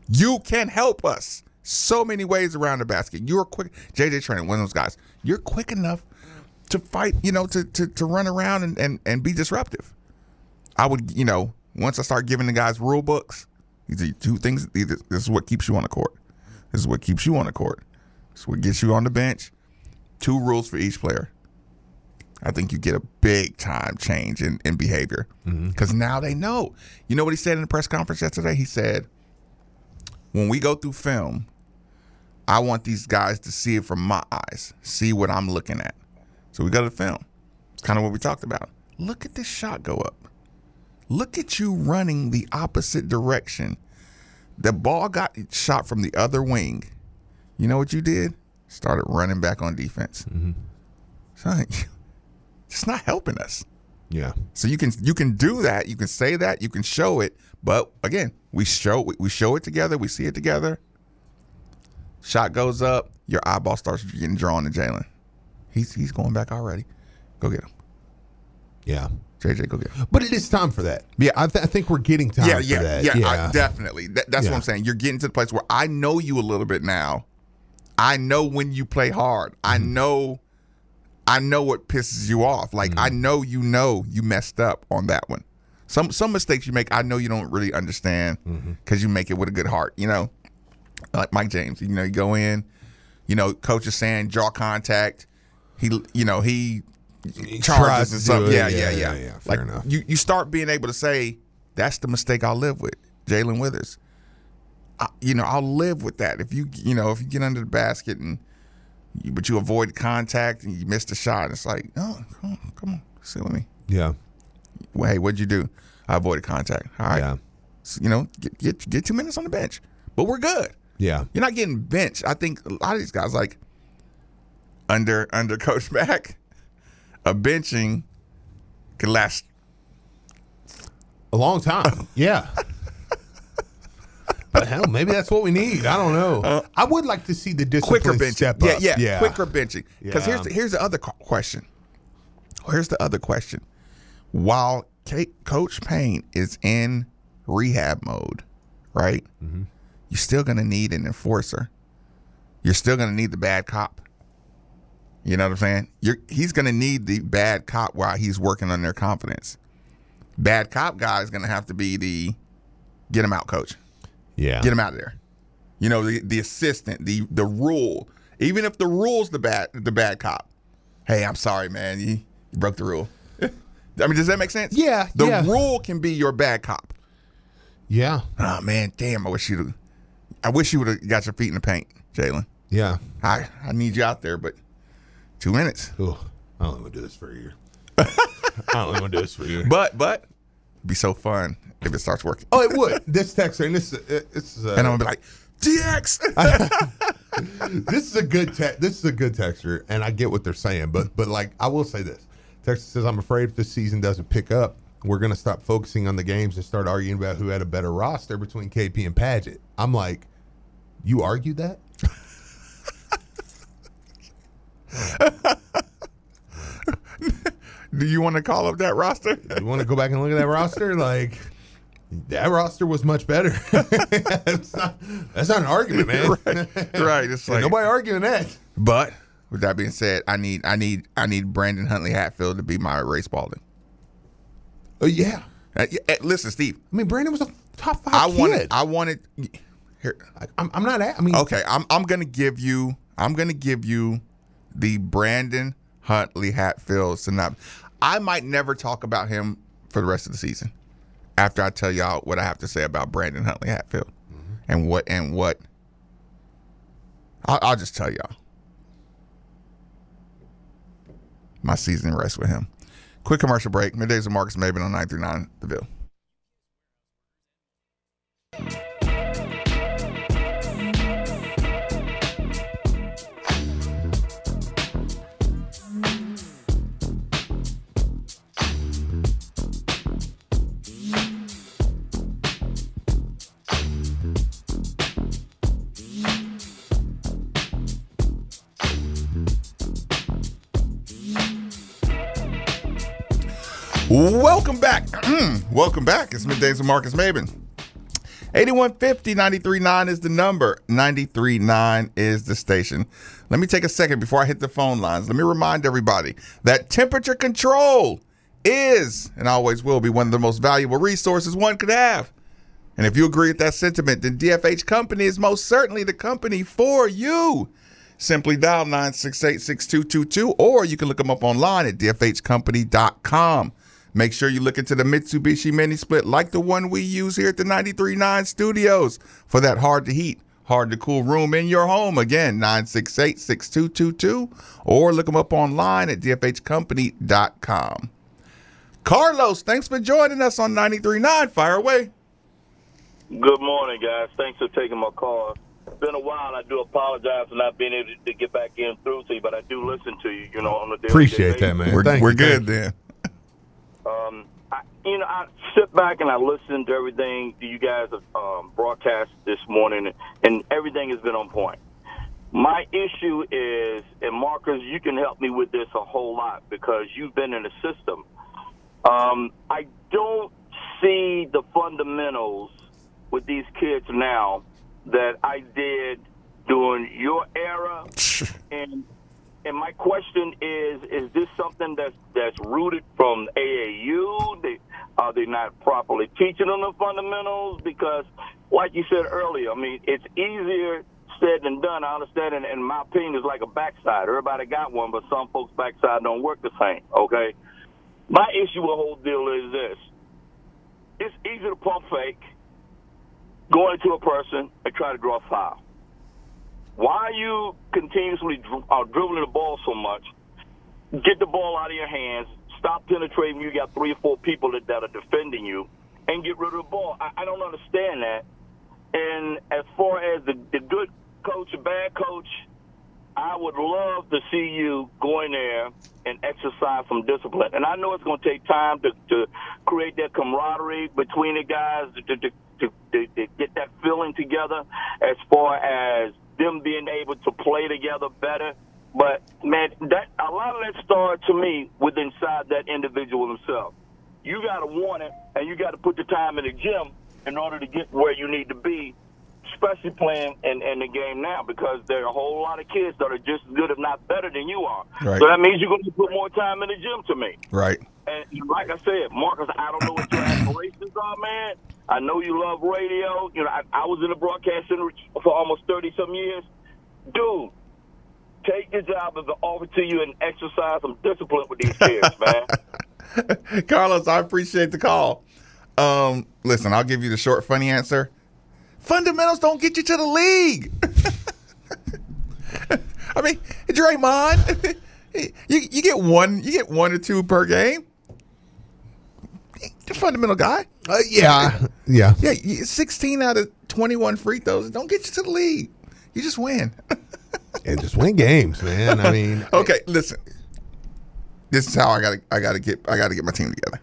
You can help us so many ways around the basket. You're quick. J J Trainer, one of those guys. You're quick enough to fight, you know, to to, to run around and, and, and be disruptive. I would, you know, once I start giving the guys rule books, these are two things. This is what keeps you on the court. This is what keeps you on the court. This is what gets you on the bench. Two rules for each player. I think you get a big time change in, in behavior because mm-hmm. now they know. You know what he said in the press conference yesterday? He said, when we go through film, I want these guys to see it from my eyes, see what I'm looking at. So we go to the film. It's kind of what we talked about. Look at this shot go up. Look at you running the opposite direction. The ball got shot from the other wing. You know what you did? Started running back on defense. Mm-hmm. Son, it's not helping us. Yeah. So you can you can do that. You can say that. You can show it. But again, we show we show it together. We see it together. Shot goes up. Your eyeball starts getting drawn to Jalen. He's he's going back already. Go get him. Yeah. J J, go get him. But it is time for that. Yeah, I, th- I think we're getting time yeah, yeah, for that. Yeah, yeah, I, definitely. That, that's yeah. what I'm saying. You're getting to the place where I know you a little bit now. I know when you play hard. Mm-hmm. I know I know what pisses you off. Like, mm-hmm. I know you know you messed up on that one. Some some mistakes you make, I know you don't really understand because mm-hmm. you make it with a good heart, you know? Like Mike James, you know, you go in, you know, coach is saying draw contact. He, you know, he, he charges and stuff. Yeah, yeah, yeah, yeah. yeah, yeah. Fair like, enough. You, you start being able to say, that's the mistake I'll live with, Jalen Withers. I, you know, I'll live with that. If you, you know, if you get under the basket and, you, but you avoid contact and you miss the shot, it's like, oh, come on, come on, sit with me. Yeah. Well, hey, what'd you do? I avoided contact. All right. Yeah. So, you know, get, get get two minutes on the bench, but we're good. Yeah. You're not getting benched. I think a lot of these guys, like under under Coach Mack, a benching could last a long time. Yeah. But hell, maybe that's what we need. I don't know. Uh, I would like to see the discipline quicker benching. Step yeah, up. yeah, yeah, quicker benching. Because yeah. here's the, here's the other question. Here's the other question. While Kate, Coach Payne is in rehab mode, right? Mm-hmm. You're still going to need an enforcer. You're still going to need the bad cop. You know what I'm saying? You're, he's going to need the bad cop while he's working on their confidence. Bad cop guy is going to have to be the get him out coach. Yeah. Get him out of there. You know, the, the assistant, the the rule. Even if the rule's the bad the bad cop. Hey, I'm sorry, man. You, you broke the rule. I mean, does that make sense? Yeah. The yeah. rule can be your bad cop. Yeah. Oh, man, damn, I wish you'd I wish you would have got your feet in the paint, Jalen. Yeah. I, I need you out there, but two minutes. Ooh, I don't want to do this for a year. I don't want to do this for a year. But, but, it'd be so fun if it starts working. Oh, it would. This texter, and this it's uh, and I'm gonna be like, D X. This is a good te- This is a good texter, and I get what they're saying. But but like I will say this, texter says, I'm afraid if this season doesn't pick up, we're gonna stop focusing on the games and start arguing about who had a better roster between K P and Padgett. I'm like, you argued that? Do you want to call up that roster? You want to go back and look at that roster? Like, that roster was much better. that's, not, that's not an argument, man. Right. right. It's like nobody arguing that. But with that being said, I need, I need, I need Brandon Huntley Hatfield to be my Ray Spalding. Oh uh, yeah. Uh, yeah. Listen, Steve. I mean, Brandon was a top five I kid. wanted. I wanted. Here, I, I'm, I'm not. At, I mean, okay. I'm. I'm gonna give you. I'm gonna give you the Brandon Huntley Hatfield synopsis. I might never talk about him for the rest of the season after I tell y'all what I have to say about Brandon Huntley Hatfield mm-hmm. and what and what. I'll, I'll just tell y'all. My season rests with him. Quick commercial break. Middays with Marcus Maben on nine three nine The Ville. Welcome back. Welcome back. It's Middays with Marcus Maben. eighty-one fifty, ninety-three point nine is the number. ninety-three point nine is the station. Let me take a second before I hit the phone lines. Let me remind everybody that temperature control is and always will be one of the most valuable resources one could have. And if you agree with that sentiment, then D F H Company is most certainly the company for you. Simply dial nine six eight, six two two two, or you can look them up online at d f h company dot com. Make sure you look into the Mitsubishi Mini Split like the one we use here at the ninety-three point nine studios for that hard to heat, hard to cool room in your home. Again, nine six eight, six two two two, or look them up online at d f h company dot com. Carlos, thanks for joining us on ninety-three point nine. Fire away. Good morning, guys. Thanks for taking my call. It's been a while. I do apologize for not being able to get back in through to you, but I do listen to you, you know, on a daily Appreciate basis. that, man. We're, Thank we're you, good thank you. then. Um, I, you know, I sit back and I listen to everything that you guys have um, broadcast this morning, and everything has been on point. My issue is, and Marcus, you can help me with this a whole lot because you've been in the system. Um, I don't see the fundamentals with these kids now that I did during your era. and and my question is, is this something that's, that's rooted from A A U? They, are they not properly teaching them the fundamentals? Because, like you said earlier, I mean, it's easier said than done. I understand, and in my opinion, it's like a backside. Everybody got one, but some folks' backside don't work the same, okay? My issue with the whole deal is this. It's easy to pump fake, go into a person, and try to draw a foul. Why are you continuously dri- uh, dribbling the ball so much? Get the ball out of your hands, stop penetrating. You got three or four people that, that are defending you, and get rid of the ball. I, I don't understand that. And as far as the, the good coach and bad coach, I would love to see you go in there and exercise some discipline. And I know it's going to take time to, to create that camaraderie between the guys, to, to, to, to, to get that feeling together as far as them being able to play together better. But, man, that a lot of that starts, to me, with inside that individual himself. You got to want it, and you got to put the time in the gym in order to get where you need to be, especially playing in, in the game now, because there are a whole lot of kids that are just as good, if not better, than you are. Right. So that means you're going to put more time in the gym to me. Right. And like I said, Marcus, I don't know what your aspirations are, man. I know you love radio. You know, I, I was in the broadcast center for almost thirty-some years. Dude, take your job as an offer to you and exercise some discipline with these kids, man. Carlos, I appreciate the call. Um, listen, I'll give you the short, funny answer. Fundamentals don't get you to the league. I mean, Draymond, you you get one, you get one or two per game. You're a fundamental guy. Uh, yeah, yeah. Yeah, you- sixteen out of twenty-one free throws don't get you to the league. You just win. And just win games, man. I mean, Okay, listen. This is how I gotta I gotta get I gotta get my team together.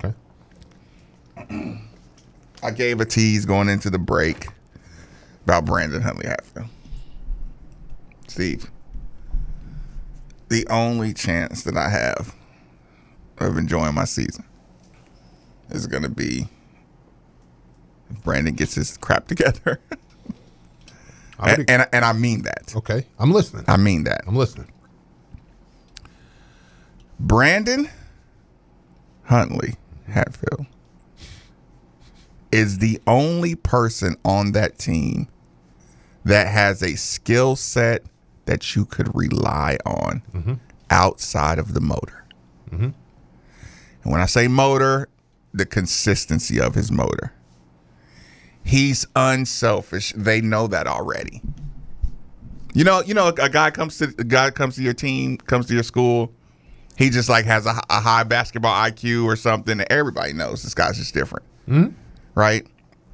okay. I gave a tease going into the break about Brandon Huntley Hatfield. Steve, the only chance that I have of enjoying my season is going to be if Brandon gets his crap together. I would and, and, and I mean that. Okay, I'm listening. I mean that. I'm listening. Brandon Huntley Hatfield is the only person on that team that has a skill set that you could rely on Mm-hmm. outside of the motor. Mm-hmm. And when I say motor, the consistency of his motor. He's unselfish. They know that already. You know, you know, a guy comes to a guy comes to your team, comes to your school. He just like has a, a high basketball I Q or something. And everybody knows this guy's just different, Mm-hmm. right?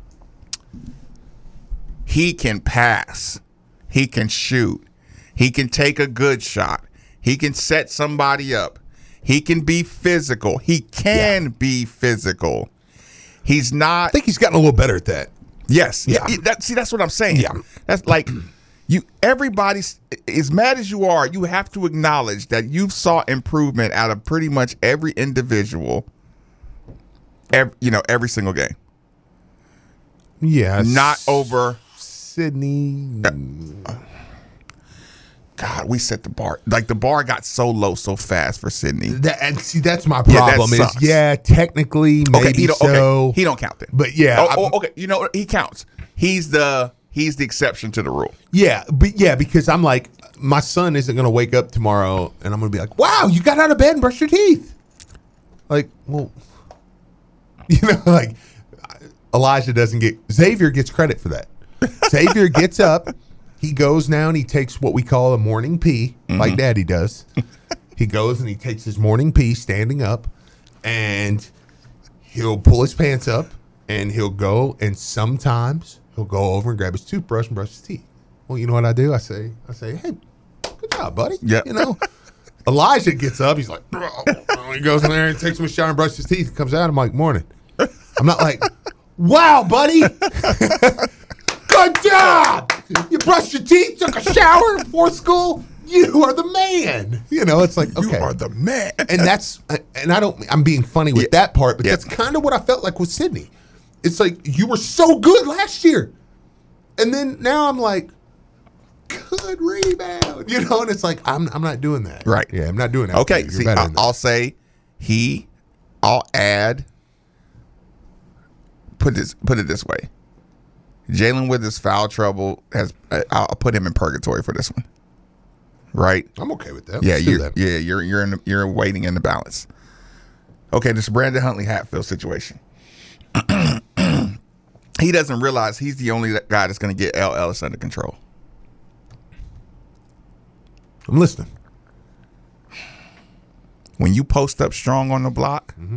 He can pass. He can shoot. He can take a good shot. He can set somebody up. He can be physical. He can yeah. be physical. He's not. I think he's gotten a little better at that. Yes. Yeah. yeah that, see, that's what I'm saying. Yeah. That's like you. Everybody's as mad as you are. You have to acknowledge that you've saw improvement out of pretty much every individual. Every, you know, every single game. Yeah. Not over Sydney. God, we set the bar. Like, the bar got so low so fast for Sydney. That, and see, that's my Yeah, that problem. is sucks. yeah, technically, maybe Okay, he don't, so. okay, he don't count then. But yeah, Oh, I'm- oh, okay. You know what? He counts. He's the he's the exception to the rule. Yeah, but yeah, because I'm like, my son isn't going to wake up tomorrow and I'm going to be like, wow, you got out of bed and brushed your teeth. Like, well, you know, like Elijah doesn't get, Xavier gets credit for that. Xavier gets up, he goes now and he takes what we call a morning pee, Mm-hmm. like Daddy does. He goes and he takes his morning pee standing up, and he'll pull his pants up and he'll go, and sometimes he'll go over and grab his toothbrush and brush his teeth. Well, you know what I do? I say, I say, hey, good job, buddy. Yeah. You know, Elijah gets up. He's like, bro. He goes in there and takes him a shower and brushes his teeth. Comes out. I'm like, morning. I'm not like, wow, buddy. Good job. You brushed your teeth, took a shower before school. You are the man. You know, it's like, okay. You are the man. And that's, and I don't, I'm being funny with Yeah. that part, but Yeah. that's kind of what I felt like with Sydney. It's like, you were so good last year. And then now I'm like, good rebound. You know, and it's like, I'm I'm not doing that. Right. Yeah, I'm not doing that. Okay, You're see, better I, than that. I'll say he, I'll add, put this, put it this way. Jalen with his foul trouble has, I'll put him in purgatory for this one. Right? I'm okay with that. Yeah, Let's do you're, that. yeah, you're, you're, in the, you're waiting in the balance. Okay, this Brandon Huntley Hatfield situation. He doesn't realize he's the only guy that's going to get L. Ellis under control. I'm listening. When you post up strong on the block Mm-hmm.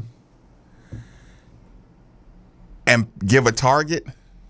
and give a target,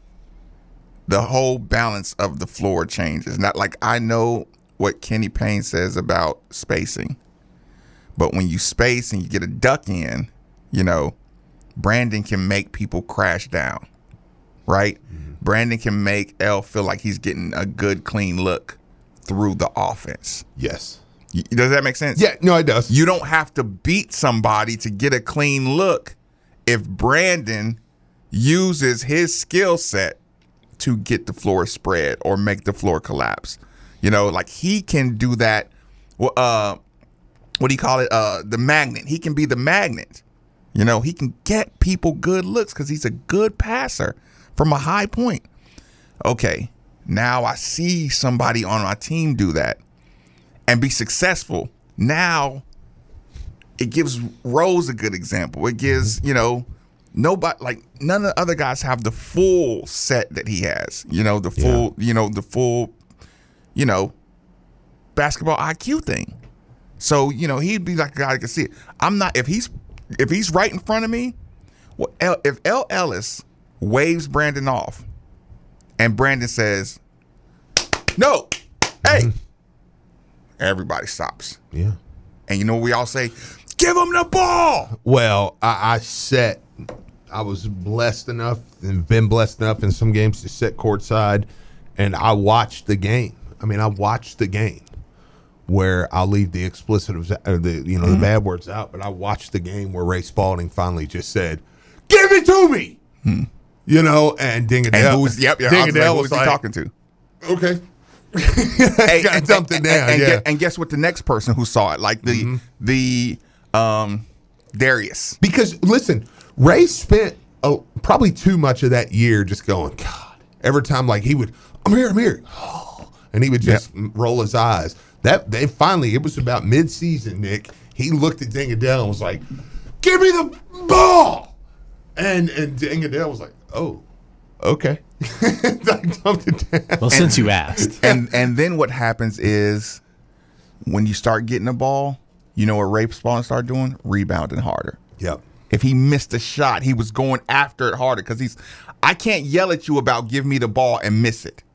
the whole balance of the floor changes. Not like, I know what Kenny Payne says about spacing, but when you space and you get a duck in, you know, Brandon can make people crash down, right? Mm-hmm. Brandon can make L feel like he's getting a good, clean look through the offense. Yes. Y- Does that make sense? Yeah, no, it does. You don't have to beat somebody to get a clean look if Brandon uses his skill set to get the floor spread or make the floor collapse. You know, like he can do that. Uh, what do you call it? Uh, the magnet. He can be the magnet. You know, he can get people good looks because he's a good passer from a high point. Okay, now I see somebody on my team do that and be successful. Now it gives Rose a good example. It gives, you know, nobody, like none of the other guys have the full set that he has. You know, the full, yeah. you know, the full, you know, basketball I Q thing. So, you know, he'd be like a guy that can see it. I'm not, if he's, if he's right in front of me, well, L, if L. Ellis waves Brandon off and Brandon says, no, hey, mm-hmm. everybody stops. Yeah. And you know what we all say? Give him the ball. Well, I, I set, I was blessed enough and been blessed enough in some games to sit courtside, and I watched the game. I mean, I watched the game where I'll leave the explicit, or the you know, mm-hmm. the bad words out, but I watched the game where Ray Spalding finally just said, give it to me. Hmm. You know, and Dingadale. And who's, yep, yeah, Dingadale like, who was, was like, he talking to? Okay. Hey, got and, something and, down, and, yeah. and, and guess what? The next person who saw it, like the mm-hmm. the um, Darius, because listen, Ray spent uh, probably too much of that year just going, God. Every time, like he would, I'm here, I'm here, oh, and he would just yep. roll his eyes. That they finally, it was about mid-season, Nick. He looked at Dingadale and was like, "Give me the ball," and and Dingadale was like, "Oh, okay." dumped it down. Well, since you asked. And and then what happens is when you start getting the ball, you know what Ray Spalding started doing? Rebounding harder. Yep. If he missed a shot, he was going after it harder because he's I can't yell at you about give me the ball and miss it.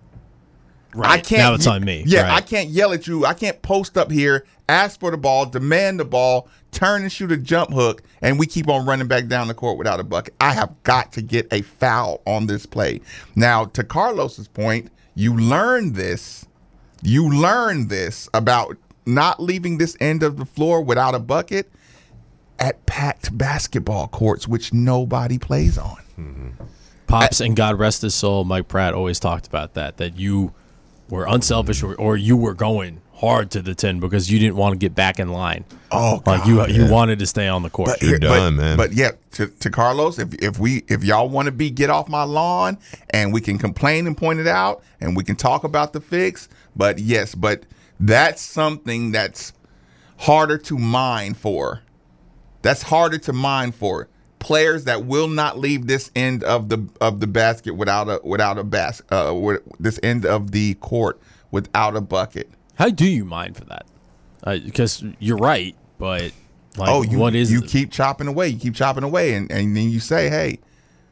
Right. I can't, now it's on me. Yeah, right. I can't yell at you. I can't post up here, ask for the ball, demand the ball, turn and shoot a jump hook, and we keep on running back down the court without a bucket. I have got to get a foul on this play. Now, to Carlos's point, you learn this. You learn this about not leaving this end of the floor without a bucket at packed basketball courts, which nobody plays on. Mm-hmm. Pops and God rest his soul, Mike Pratt always talked about that, that you were unselfish or, or you were going hard to the tin because you didn't want to get back in line. Oh, like God, you you yeah. wanted to stay on the court. But, You're but, done, man. But yeah, to, to Carlos, if if we if y'all want to be get off my lawn and we can complain and point it out and we can talk about the fix, but yes, but that's something that's harder to mine for. That's harder to mine for players that will not leave this end of the of the basket without a without a bas uh with this end of the court without a bucket. How do you mind for that? Because uh, you're right, but like, oh, you, what is you it? keep chopping away, you keep chopping away, and, and then you say, hey,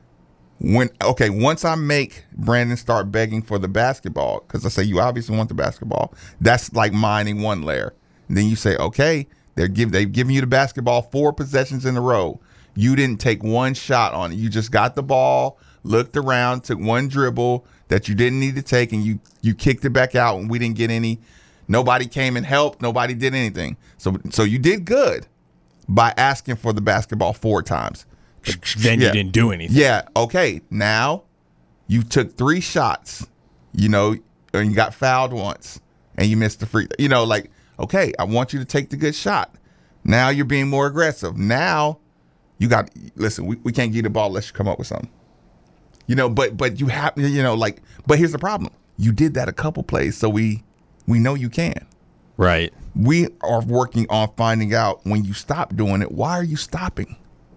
when okay, once I make Brandon start begging for the basketball, because I say you obviously want the basketball, that's like mining one layer. And then you say, okay, they're give they've given you the basketball four possessions in a row. You didn't take one shot on it. You just got the ball, looked around, took one dribble that you didn't need to take, and you you kicked it back out, and we didn't get any. Nobody came and helped. Nobody did anything. So so you did good by asking for the basketball four times. Then yeah. you didn't do anything. Yeah. Okay. Now you took three shots, you know, and you got fouled once, and you missed the free. You know, like, okay, I want you to take the good shot. Now you're being more aggressive. Now you got, listen, we, we can't give you the ball unless you come up with something. You know, but but you have, you know, like, but here's the problem. You did that a couple plays, so we we know you can. Right. We are working on finding out when you stop doing it, why are you stopping?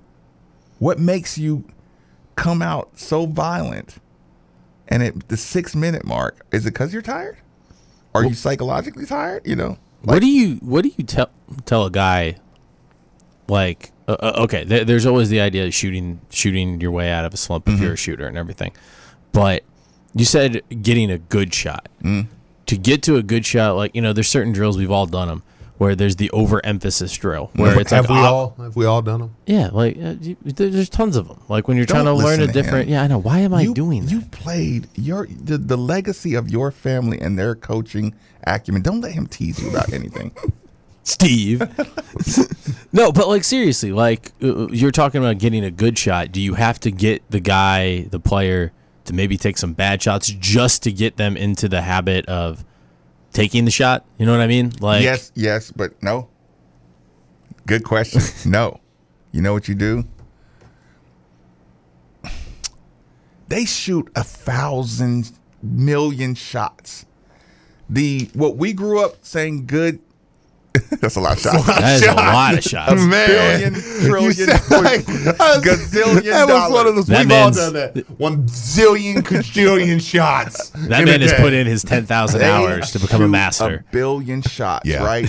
What makes you come out so violent? And at the six minute mark, is it because you're tired? Are you psychologically tired? You know, like, what do you what do you tell tell a guy? Like, uh, okay, th- there's always the idea of shooting shooting your way out of a slump if mm-hmm. you're a shooter and everything. But you said getting a good shot. Mm. To get to a good shot, like, you know, there's certain drills, we've all done them, where there's the overemphasis drill, where it's have like, we oh, all have we all done them? Yeah, like uh, you, there's tons of them. Like when you're Don't trying to learn listen a to different. him. Yeah, I know. Why am I you, doing that? You played your the, the legacy of your family and their coaching acumen. Don't let him tease you about anything. Steve. No, but like seriously, like uh, you're talking about getting a good shot. Do you have to get the guy, the player, to maybe take some bad shots just to get them into the habit of taking the shot? You know what I mean? Like, yes, yes, but no. Good question. No. You know what you do? They shoot a thousand million shots. The what we grew up saying good. That's a lot of shots. That is a lot of shots. Man. Billion, trillion, like, gazillion that was one of dollars. those. That We've all man's- done that. One zillion, quadrillion shots. That in a man has day. put in his ten thousand They hours to become a shoot master. A billion shots, Yeah. right?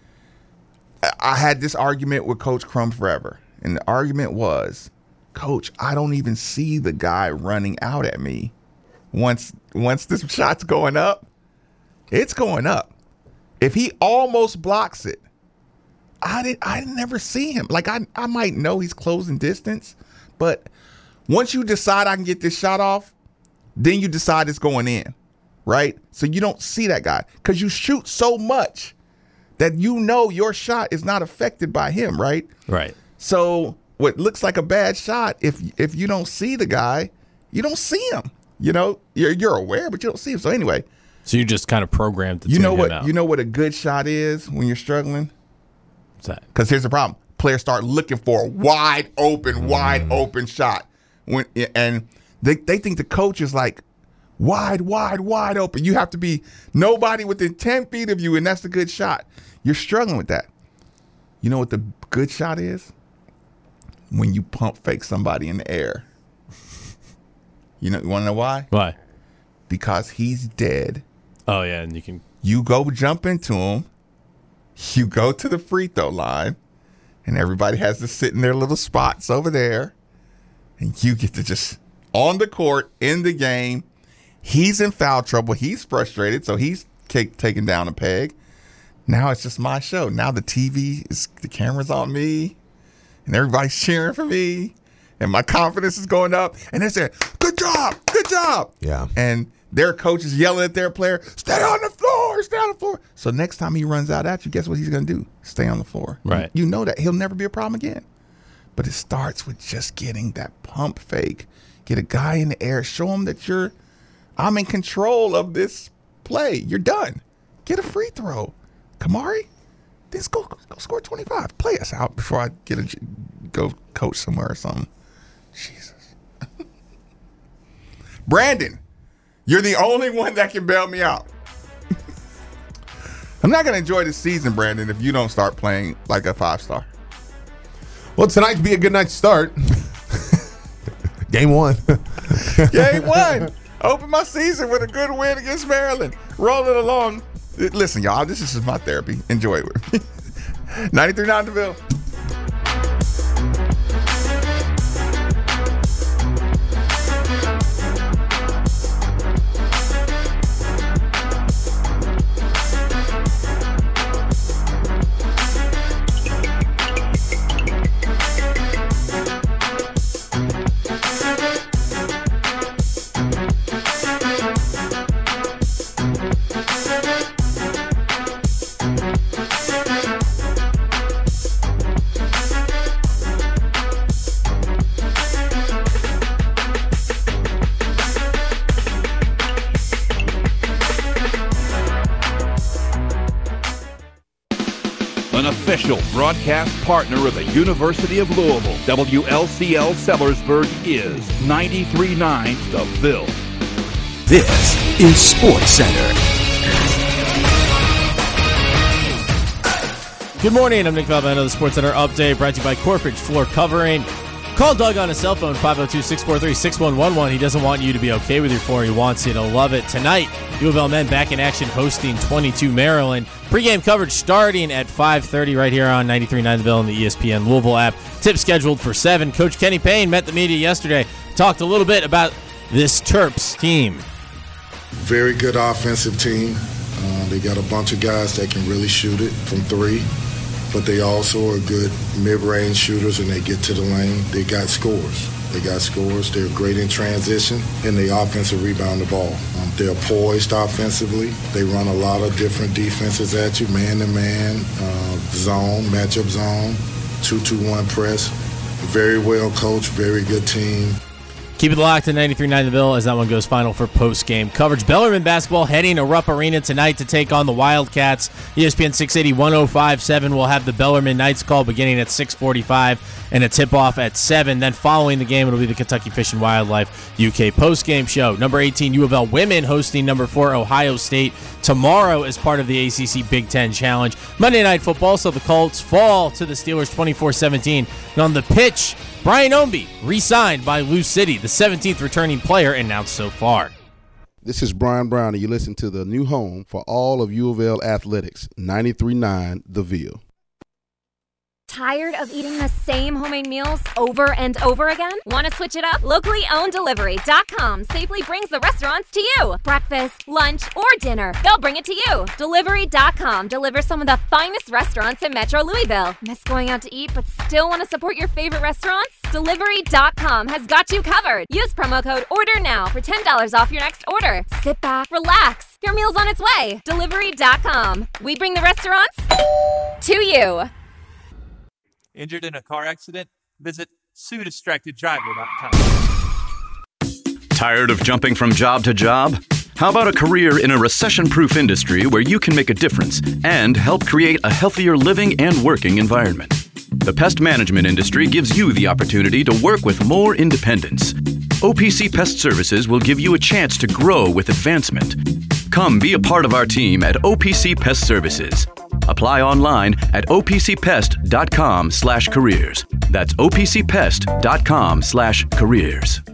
I- I had this argument with Coach Crum forever, and the argument was, Coach, I don't even see the guy running out at me. Once once this shot's going up, it's going up. If he almost blocks it, I didn't. I never see him. Like I, I might know he's closing distance, but once you decide I can get this shot off, then you decide it's going in, right? So you don't see that guy because you shoot so much that you know your shot is not affected by him, right? Right. So what looks like a bad shot, if if you don't see the guy, you don't see him. You know, you're you're aware, but you don't see him. So anyway. So you just kind of programmed to You tune know him what? out. You know what a good shot is when you're struggling. What's that? Because here's the problem: players start looking for a wide open, wide open shot. When and they they think the coach is like wide, wide, wide open. You have to be nobody within ten feet of you, and that's the good shot. You're struggling with that. You know what the good shot is? When you pump fake somebody in the air. You know, you want to know why? Why? Because he's dead. Oh yeah, and you can. You go jump into him. You go to the free throw line, and everybody has to sit in their little spots over there, and you get to just on the court in the game. He's in foul trouble. He's frustrated, so he's take, taking down a peg. Now it's just my show. Now the T V is the camera's on me, and everybody's cheering for me, and my confidence is going up. And they're saying, "Good job, good job." Yeah. And their coach is yelling at their player, "Stay on the floor, stay on the floor." So next time he runs out at you, guess what he's going to do? Stay on the floor. Right. You know that he'll never be a problem again. But it starts with just getting that pump fake. Get a guy in the air. Show him that you're, I'm in control of this play. You're done. Get a free throw. Kamari, then go, go score twenty-five. Play us out before I get a, go coach somewhere or something. Jesus. Brandon, you're the only one that can bail me out. I'm not going to enjoy this season, Brandon, if you don't start playing like a five-star. Well, tonight to be a good night to start. Game one. Game one. Open my season with a good win against Maryland. Roll it along. Listen, y'all, this is my therapy. Enjoy it with me. ninety-three point nine The Ville. An official broadcast partner of the University of Louisville, W L C L Sellersburg is ninety-three point nine The Ville. This is Sports Center. Good morning, I'm Nick Valvano, the Sports Center update brought to you by Corfridge Floor Covering. Call Doug on his cell phone, five oh two, six four three, six one one one. He doesn't want you to be okay with your floor. He wants you to love it. Tonight, U of L men back in action hosting twenty-two Maryland. Pre-game coverage starting at five thirty right here on ninety-three point nine The Ville and the E S P N Louisville app. Tip scheduled for seven. Coach Kenny Payne met the media yesterday. Talked a little bit about this Terps team. Very good offensive team. Uh, they got a bunch of guys that can really shoot it from three. But they also are good mid-range shooters, and they get to the lane. They got scores. They got scores. They're great in transition, and they offensive rebound the ball. Um, they're poised offensively. They run a lot of different defenses at you, man-to-man, uh, zone, matchup zone, two two one press. Very well coached, very good team. Keep it locked to ninety-three point nine The Ville as that one goes final for post-game coverage. Bellarmine basketball heading to Rupp Arena tonight to take on the Wildcats. E S P N six eighty, one oh five point seven will have the Bellarmine Knights call beginning at six forty-five and a tip-off at seven. Then following the game, it'll be the Kentucky Fish and Wildlife U K post-game show. Number eighteen, U of L women hosting number four, Ohio State tomorrow as part of the A C C Big Ten Challenge. Monday Night Football, so the Colts fall to the Steelers twenty-four seventeen. And on the pitch, Brian Ownby re-signed by Lou City, the seventeenth returning player announced so far. This is Brian Brown, and you listen to the new home for all of U of L athletics, ninety-three point nine The Ville. Tired of eating the same homemade meals over and over again? Want to switch it up? Locally owned delivery dot com safely brings the restaurants to you. Breakfast, lunch, or dinner, they'll bring it to you. Delivery dot com delivers some of the finest restaurants in Metro Louisville. Miss going out to eat but still want to support your favorite restaurants? Delivery dot com has got you covered. Use promo code ORDER NOW for ten dollars off your next order. Sit back, relax. Your meal's on its way. Delivery dot com. We bring the restaurants to you. Injured in a car accident? Visit sue distracted driver dot com. Tired of jumping from job to job? How about a career in a recession-proof industry where you can make a difference and help create a healthier living and working environment? The pest management industry gives you the opportunity to work with more independence. O P C Pest Services will give you a chance to grow with advancement. Come be a part of our team at O P C Pest Services. Apply online at O P C pest dot com slash careers. That's O P C pest dot com slash careers.